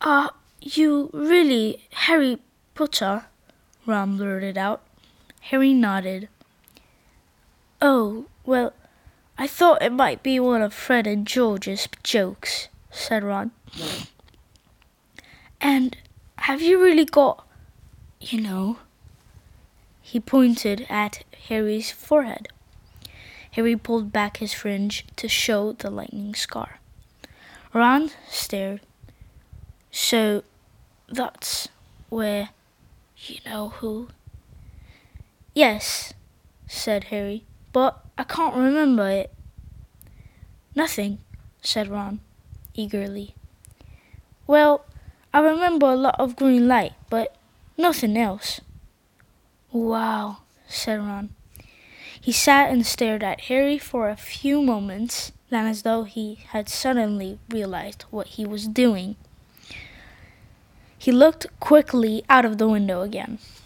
Are you really Harry Potter? Ron blurted out. Harry nodded. Oh, well, I thought it might be one of Fred and George's jokes, said Ron. And have you really got, you know? He pointed at Harry's forehead. Harry pulled back his fringe to show the lightning scar. Ron stared. So that's where you know who? Yes, said Harry, but I can't remember it. Nothing, said Ron, eagerly. Well, I remember a lot of green light, but nothing else. Wow, said Ron. He sat and stared at Harry for a few moments, then as though he had suddenly realized what he was doing, he looked quickly out of the window again.